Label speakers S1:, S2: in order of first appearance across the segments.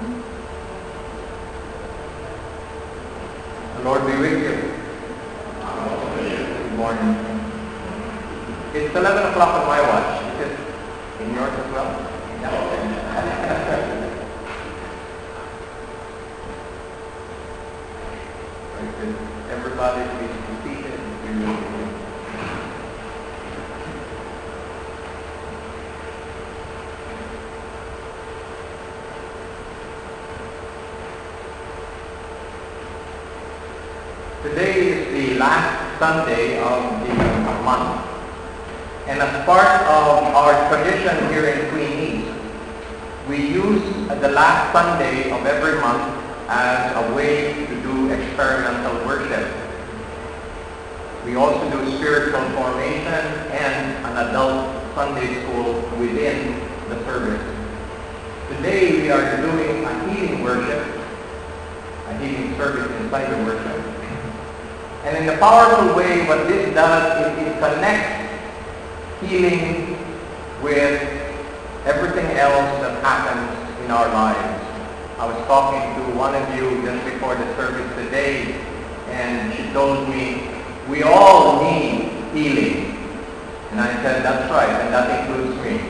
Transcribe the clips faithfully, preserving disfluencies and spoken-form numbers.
S1: The Lord be with you. Good morning. It's eleven o'clock on my watch. Is it in yours as well? Yeah. Very good. Everybody please be seated. Today is the last Sunday of the month, and as part of our tradition here in Queen East, we use the last Sunday of every month as a way to do experimental worship. We also do spiritual formation and an adult Sunday school within the service. Today we are doing a healing worship, a healing service inside the worship. And in a powerful way, what this does is it connects healing with everything else that happens in our lives. I was talking to one of you just before the service today, and she told me, we all need healing. And I said, that's right, and that includes me.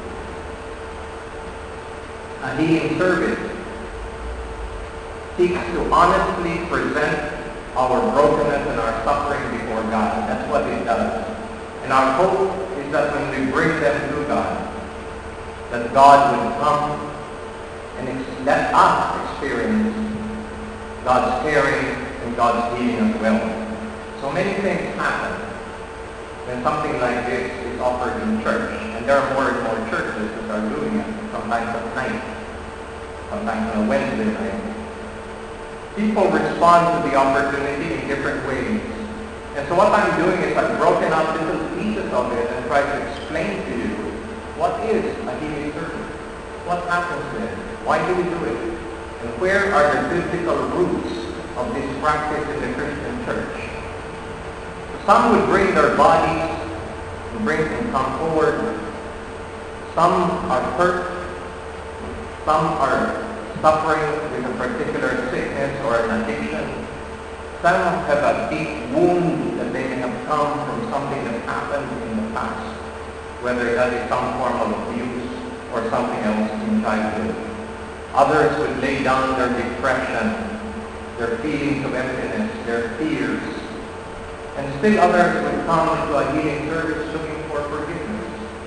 S1: A healing service seeks to honestly present our brokenness and our suffering before God. That's what it does. And our hope is that when we bring them to God, that God would come and ex- let us experience God's caring and God's healing as well. So many things happen when something like this is offered in church. And there are more and more churches that are doing it, sometimes at night, sometimes on a Wednesday night. People respond to the opportunity in different ways. And so what I'm doing is I've broken out little pieces of it and tried to explain to you what is a healing service, what happens there, why do we do it, and where are the biblical roots of this practice in the Christian church. Some would bring their bodies and bring and come forward. Some are hurt. Some are suffering with a particular sickness or an addiction. Some have a deep wound that they may have come from something that happened in the past, whether that is some form of abuse or something else in childhood. Others would lay down their depression, their feelings of emptiness, their fears. And still others would come to a healing service looking for forgiveness.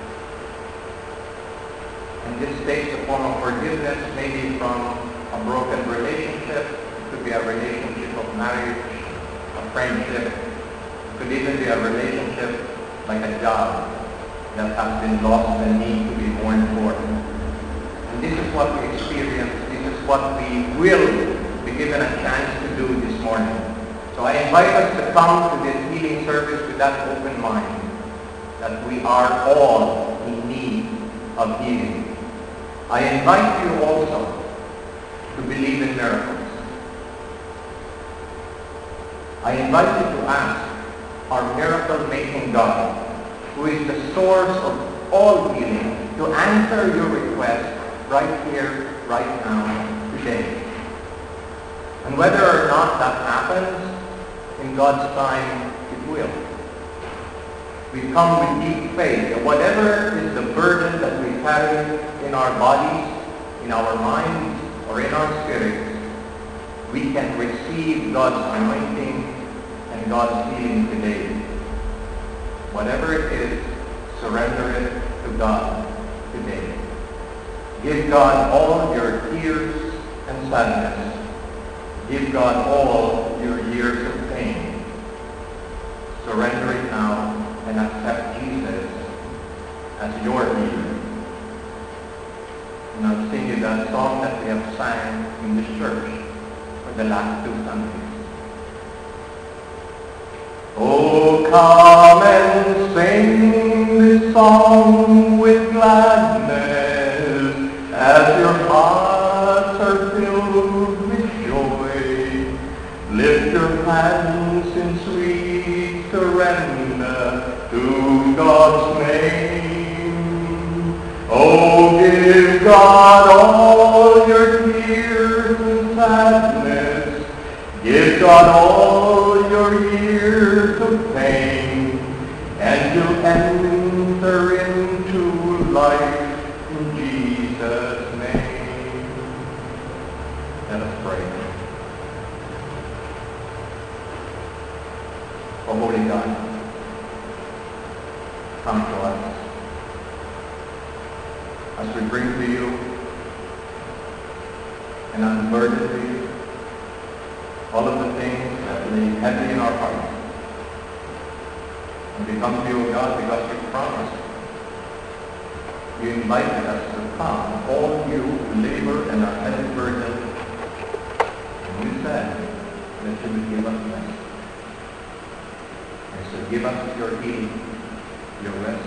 S1: And this takes the form of forgiveness maybe from a broken relationship. It could be a relationship of marriage, a friendship. It could even be a relationship like a job that has been lost and need to be mourned for. And this is what we experience. This is what we will be given a chance to do this morning. So I invite us to come to this healing service with that open mind, that we are all in need of healing. I invite you also to believe in miracles. I invite you to ask our miracle-making God, who is the source of all healing, to answer your request right here, right now, today. And whether or not that happens, in God's time, it will. We come with deep faith that whatever is the burden that we carry in our bodies, in our minds, or in our spirits, we can receive God's anointing and God's healing today. Whatever it is, surrender it to God today. Give God all your tears and sadness. Give God all your years of pain. Surrender it now and accept Jesus as your healer. And I'll sing you that song that we have sang in this church for the last two Sundays. Oh, come and sing this song with gladness as your hearts are filled with joy. Lift your hands in sweet surrender to God's name. Oh, give God all your tears shut all your years of pain, and you'll enter into life in Jesus' name. Let us pray. O Holy God, come to us as we bring to you and unburden to you all of the things that lay heavy in our hearts. And we come to you, O God, because you promised. You invited us to come, all you who labor and are heavy burdened. And you said that you would give us rest. And so give us your healing, your rest.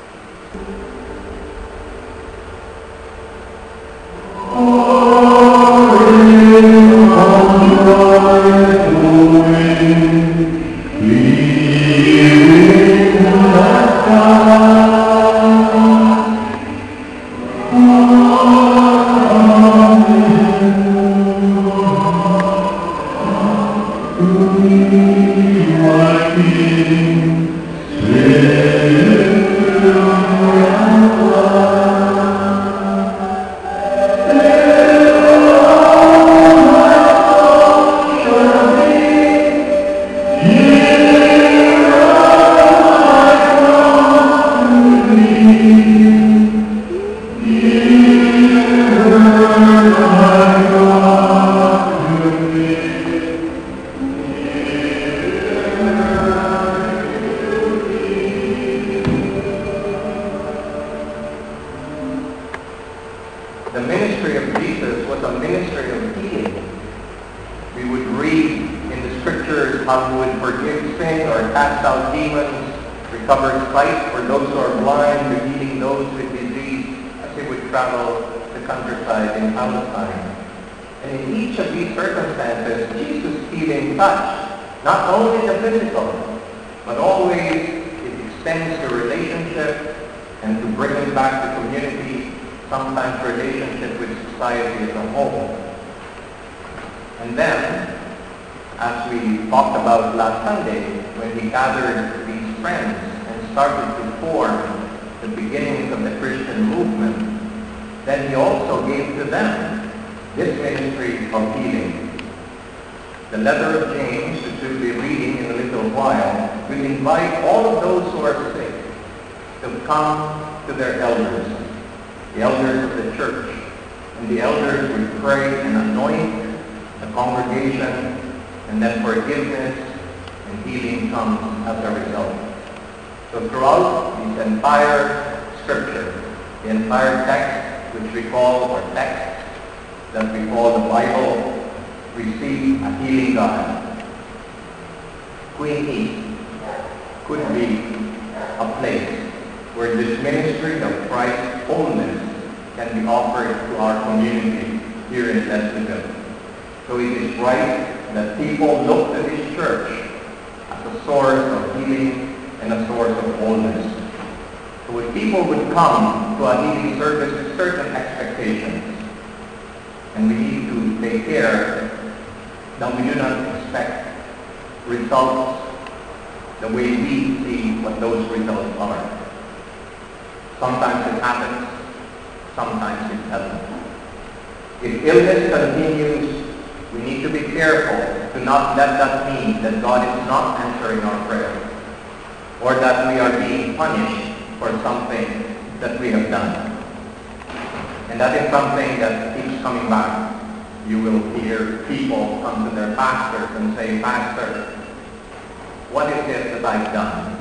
S1: The ministry of Jesus was a ministry of healing. We would read in the scriptures how he would forgive sin or cast out demons, recover sight for those who are blind, or healing those with disease as he would travel the countryside in Palestine. And in each of these circumstances, Jesus' healing touched not only the physical, but always it extends the relationship and to bring us back to community, sometimes relationship with society as a whole. And then, as we talked about last Sunday, when he gathered these friends and started to form the beginnings of the Christian movement, then he also gave to them this ministry of healing. The letter of James, which we'll be reading in a little while, will invite all of those who are sick to come to their elders, the elders of the church. And the elders will pray and anoint the congregation, and then forgiveness and healing comes as a result. So throughout this entire scripture, the entire text, which we call, or text that we call the Bible, we see a healing God. Queen East could be a place where this ministry of Christ's wholeness can be offered to our community here in Leslieville. So it is right that people look to this church as a source of healing and a source of wholeness. So when people would come to a healing service with certain expectations, and we need to take care that we do not expect results the way we see what those results are. Sometimes it happens, sometimes it doesn't. If illness continues, we need to be careful to not let that mean that God is not answering our prayer, or that we are being punished for something that we have done. And that is something that keeps coming back. You will hear people come to their pastors and say, "Pastor, what is it that I've done?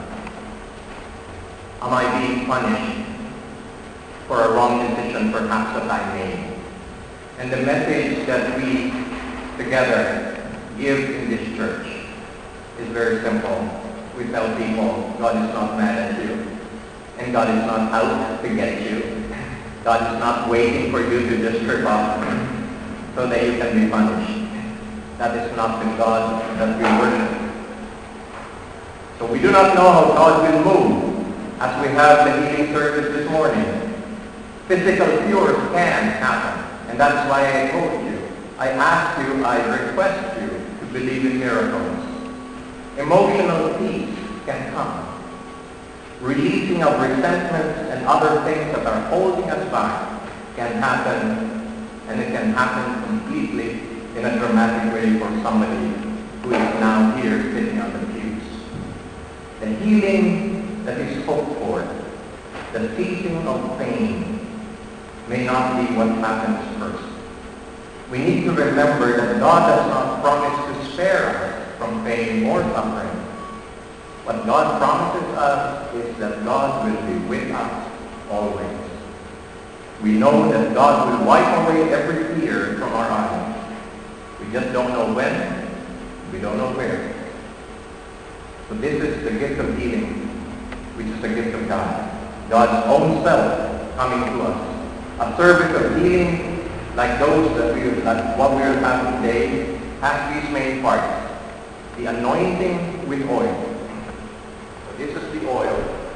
S1: Am I being punished for a wrong decision perhaps that I made?" And the message that we together give in this church is very simple. We tell people, God is not mad at you, and God is not out to get you. God is not waiting for you to just trip up so that you can be punished. That is not the God that we worship. So we do not know how God will move as we have the healing service this morning. Physical cures can happen, and that's why I told you. I ask you, I request you to believe in miracles. Emotional peace can come. Releasing of resentments and other things that are holding us back can happen, and it can happen completely in a dramatic way for somebody who is now here sitting on the pews. The healing that is hoped for, the ceasing of pain, may not be what happens first. We need to remember that God does not promise to spare us from pain or suffering. What God promises us is that God will be with us always. We know that God will wipe away every tear from our eyes. We just don't know when, we don't know where. So this is the gift of healing, which is the gift of God. God's own self coming to us. A service of healing like those that we like what we are having today has these main parts. The anointing with oil. So this is the oil.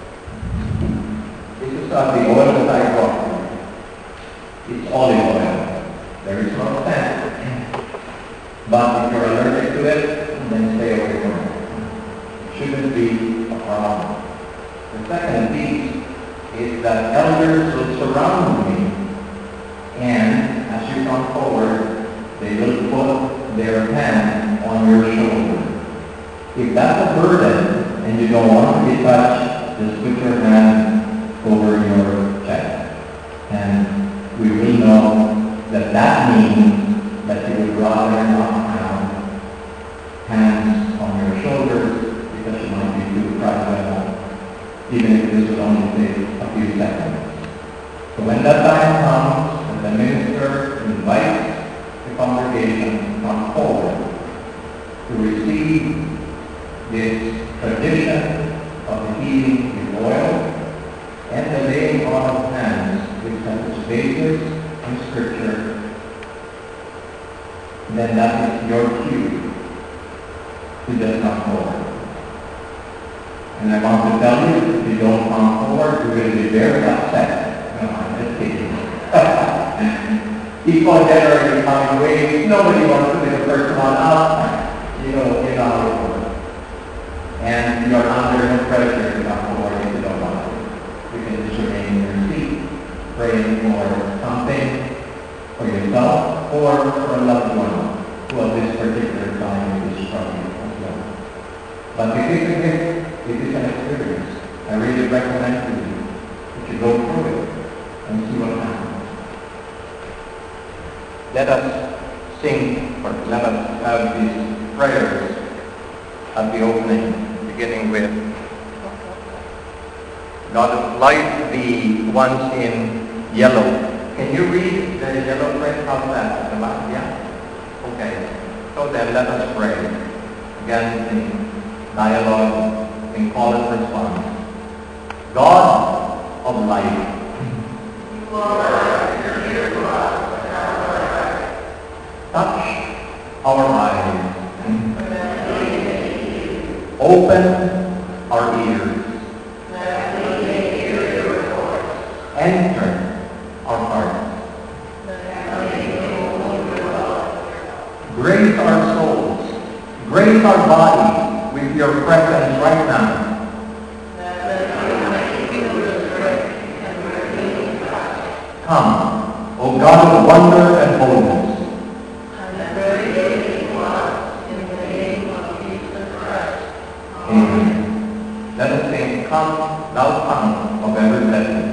S1: This is uh, the oil that I brought. It's olive oil. There is no scent. But if you're allergic to it, then stay away from it. It shouldn't be a problem. The second piece is that elders will surround me, and as you come forward, they will put their hand on your shoulder. If that's a burden and you don't want to be touched, just put your hand over your chest. And we will know that that means that you would rather not have hands on your shoulders because you might be too fragile, even if this will only take a few seconds. So when that time comes, and the minister invites the congregation to come forward to receive this tradition of the healing with oil and the laying on of hands, which has its basis in Scripture, then that is your cue to just come forward. And I want to tell you, if you don't come forward, you will be very upset. No, I'm just kidding. People generally come in waves. Nobody wants to be the first one up. You know, you know how it works. And you're under no pressure to come forward if you don't want to. You can just remain in your seat, praying for something for yourself or for a loved one who at this particular time is struggling as well. But if it's a gift, it is an experience. I really recommend to you that you go through it and see what happens. Let us sing, or let us have these prayers at the opening, beginning with God of light, the ones in yellow. Can you read the yellow print? How's that? The last, yeah? Okay. So then let us pray. Again in dialogue, in call and response. God of light. You are near to us. Touch our eyes. Open our ears. Enter our hearts. Grace our souls. Grace our bodies with your presence right now. Come, O God of wonder and holiness. Amen. Let us sing, Come, Thou Fount of Ever Blessed.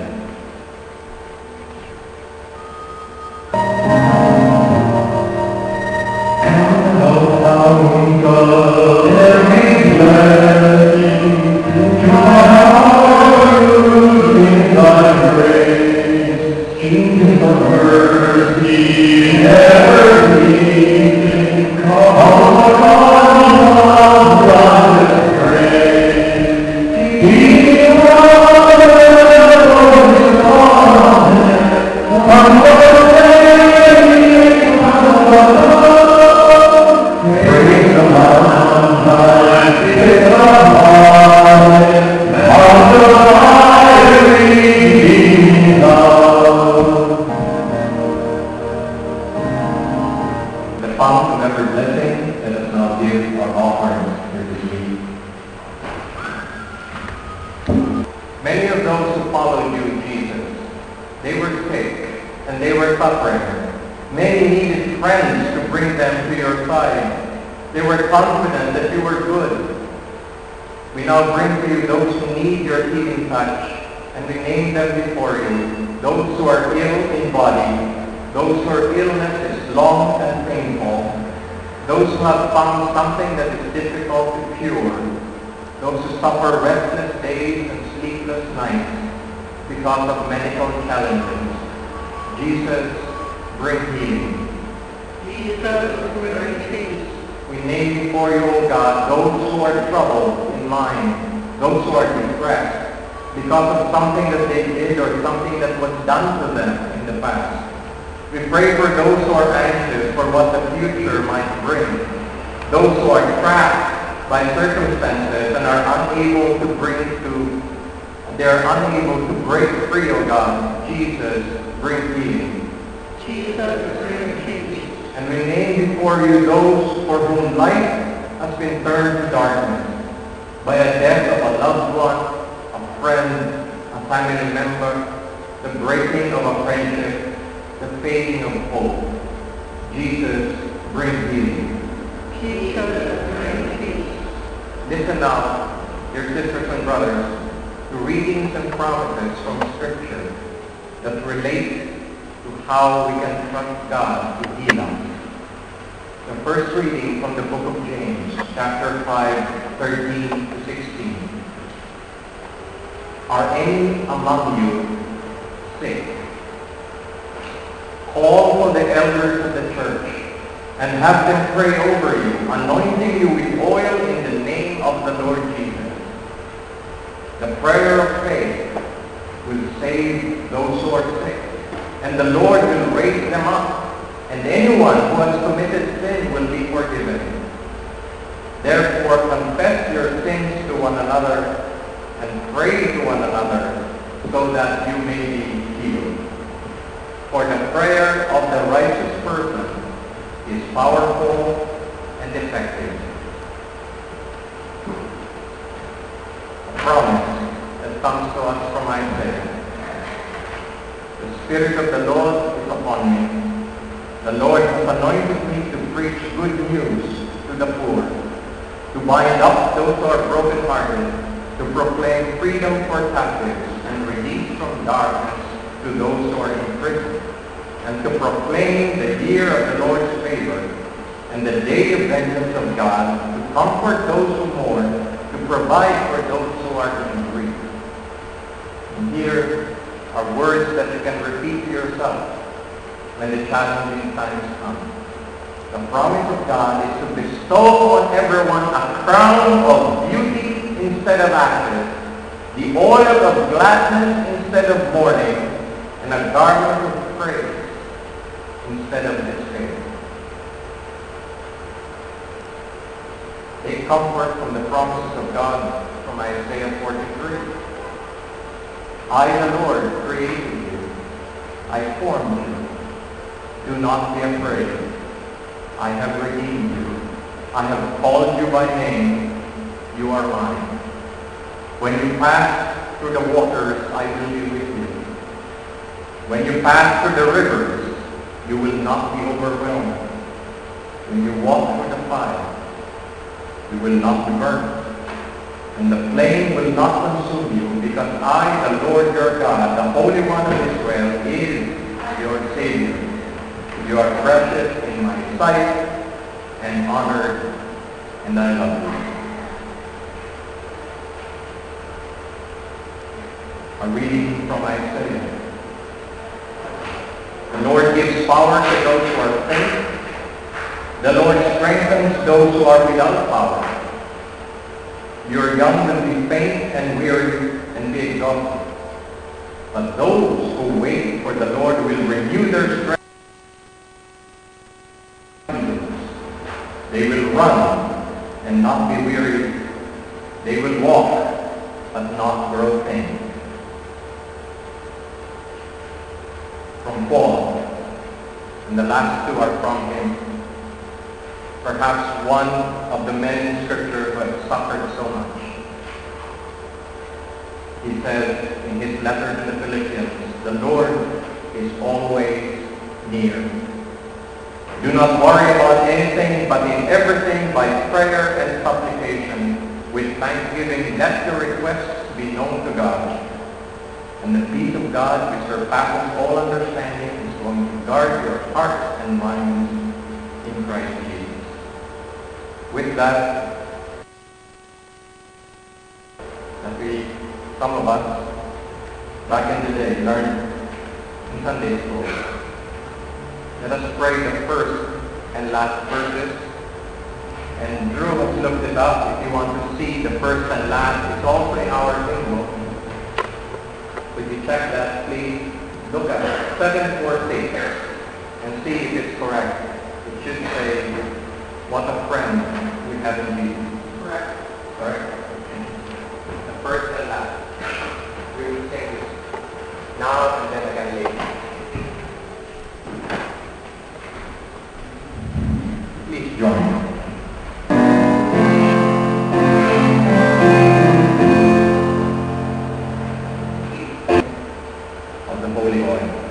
S1: They were sick, and they were suffering. Many needed friends to bring them to your side. They were confident that you were good. We now bring to you those who need your healing touch, and we name them before you. Those who are ill in body, those whose illness is long and painful, those who have found something that is difficult to cure, those who suffer restless days and sleepless nights because of medical challenges. Jesus, bring healing.
S2: Jesus, bring peace.
S1: We name before you, O God, those who are troubled in mind, those who are depressed because of something that they did or something that was done to them in the past. We pray for those who are anxious for what the future might bring, those who are trapped by circumstances and are unable to bring to, they are unable to break free, O God. Jesus, bring healing.
S2: Jesus, bring peace.
S1: And we name before you those for whom life has been turned to darkness by a death of a loved one, a friend, a family member, the breaking of a friendship, the fading of hope. Jesus, bring healing.
S2: Jesus, bring peace.
S1: Listen now, dear sisters and brothers, to readings and promises from Scripture that relate to how we can trust God to heal us. The first reading from the book of James, chapter five, thirteen to sixteen. Are any among you sick? Call for the elders of the church and have them pray over you, anointing you with oil in the name of the Lord Jesus. The prayer of faith will save those who are sick, and the Lord will raise them up, and anyone who has committed sin will be forgiven. Therefore confess your sins to one another and pray to one another so that you may be healed. For the prayer of the righteous person is powerful and effective. A promise that comes to us from Isaiah. The Spirit of the Lord is upon me. The Lord has anointed me to preach good news to the poor, to bind up those who are brokenhearted, to proclaim freedom for captives and release from darkness to those who are in prison, and to proclaim the year of the Lord's favor and the day of vengeance of God, to comfort those who mourn, to provide for those who are in grief. And here are words that you can repeat to yourself when the challenging times come. The promise of God is to bestow on everyone a crown of beauty instead of ashes, the oil of gladness instead of mourning, and a garment of praise instead of despair. Take comfort from the promises of God from Isaiah forty-three. I, the Lord, created you. I formed you. Do not be afraid. I have redeemed you. I have called you by name. You are mine. When you pass through the waters, I will be with you. When you pass through the rivers, you will not be overwhelmed. When you walk through the fire, you will not be burned. And the flame will not consume you, because I, the Lord your God, the Holy One of Israel, is your Savior. You are precious in my sight and honored, and I love you. A reading from Isaiah. The Lord gives power to those who are faint. The Lord strengthens those who are without power. Your young will be faint and weary and be exhausted. But those who wait for the Lord will renew their strength. They will run and not be weary. They will walk but not grow faint. From Paul, and the last two are from him. Perhaps one of the men in Scripture who have suffered so much. He says in his letter to the Philippians, the Lord is always near. Do not worry about anything, but in everything by prayer and supplication, with thanksgiving, let your requests be known to God. And the peace of God, which surpasses all understanding, is going to guard your hearts and minds in Christ Jesus. With that, that we, some of us, back in the day, learned in Sunday school. Let us pray the first and last verses. And Drew has looked it up. If you want to see the first and last, it's also in our hymn book. If you check that, please look at it. seven four six and see if it's correct. It should say, what a friend we have in Jesus. Correct. Correct? Okay. The first and last. We will take this now and then again later. Please join me. Of the holy oil.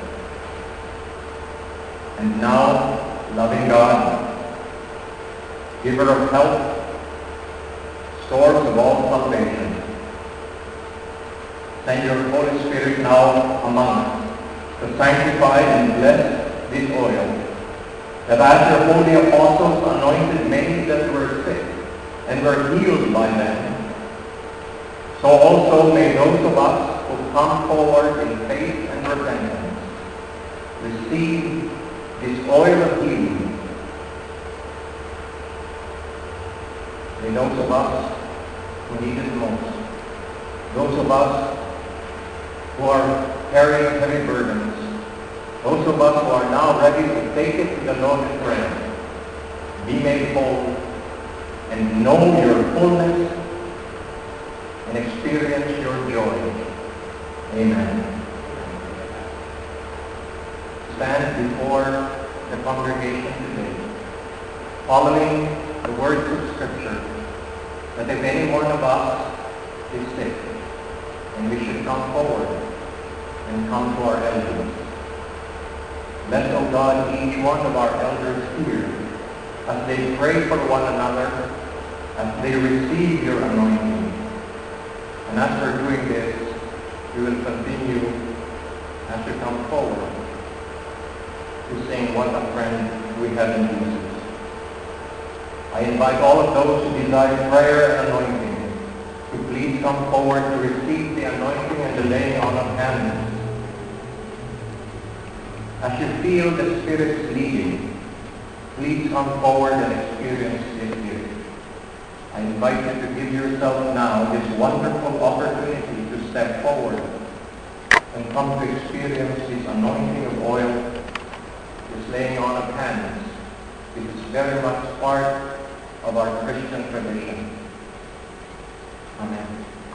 S1: And now, loving God, giver of health, source of all salvation, send your Holy Spirit now among us to sanctify and bless this oil, that as your holy apostles anointed many that were sick and were healed by them, so also may those of us who come forward in faith and repentance receive this oil of healing. May those of us who need it most, those of us who are carrying heavy burdens, those of us who are now ready to take it to the Lord in prayer, be made whole and know your fullness and experience your joy. Amen. Stand before the congregation today, following the words of Scripture, that if any one of us is sick, and we should come forward and come to our elders. Let, O God, each one of our elders hear as they pray for one another, as they receive your anointing. And as we're doing this, we will continue as we come forward to sing What a Friend We Have in Jesus. I invite all of those who desire prayer and anointing to please come forward to receive the anointing and the laying on of hands. As you feel the Spirit's leading, please come forward and experience this gift. I invite you to give yourself now this wonderful opportunity to step forward and come to experience this anointing of oil, this laying on of hands. It is very much part of our Christian tradition. Amen.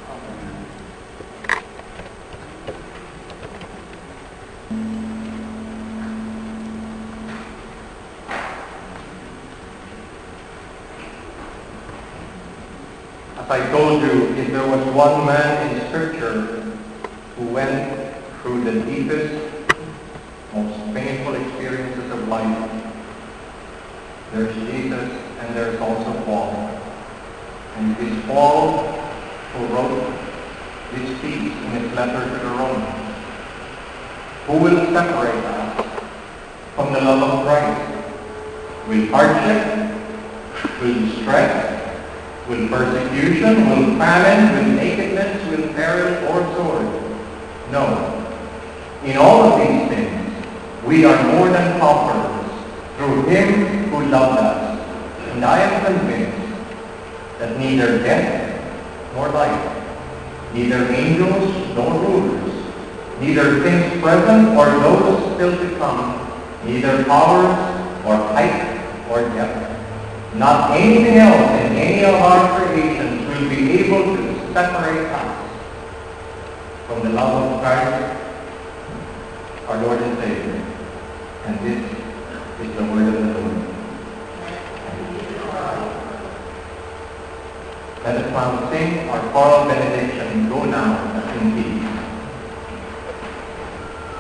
S1: As I told you, if there was one man in Scripture who went through the deepest, most painful experiences of life, there's Jesus and there's also Paul. And it is Paul who wrote this piece in his letter to the Romans. Who will separate us from the love of Christ? Will hardship? Will distress? Will persecution? Will famine? Will nakedness? Will peril or sword? No. In all of these things, we are more than conquerors through Him who loved us. And I am convinced that neither death nor life, neither angels nor rulers, neither things present or those still to come, neither powers or height or depth, not anything else in any of our creations will be able to separate us from the love of Christ, our Lord and Savior. And this is the word of the Lord. Let us now sing our choral benediction. Go now in peace.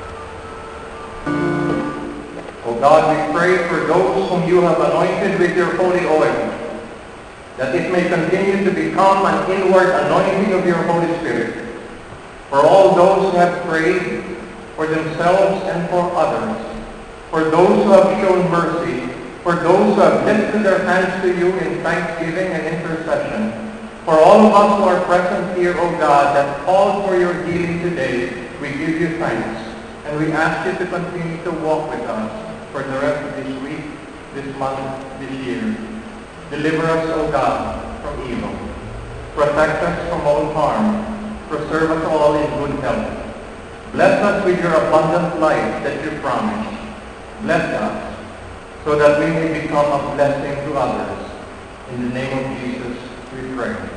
S1: O God, we pray for those whom you have anointed with your holy oil, that it may continue to become an inward anointing of your Holy Spirit. For all those who have prayed for themselves and for others, for those who have shown mercy, for those who have lifted their hands to you in thanksgiving and intercession, for all of us who are present here, O God, that call for your healing today, we give you thanks. And we ask you to continue to walk with us for the rest of this week, this month, this year. Deliver us, O God, from evil. Protect us from all harm. Preserve us all in good health. Bless us with your abundant life that you promised. Bless us so that we may become a blessing to others. In the name of Jesus, we pray.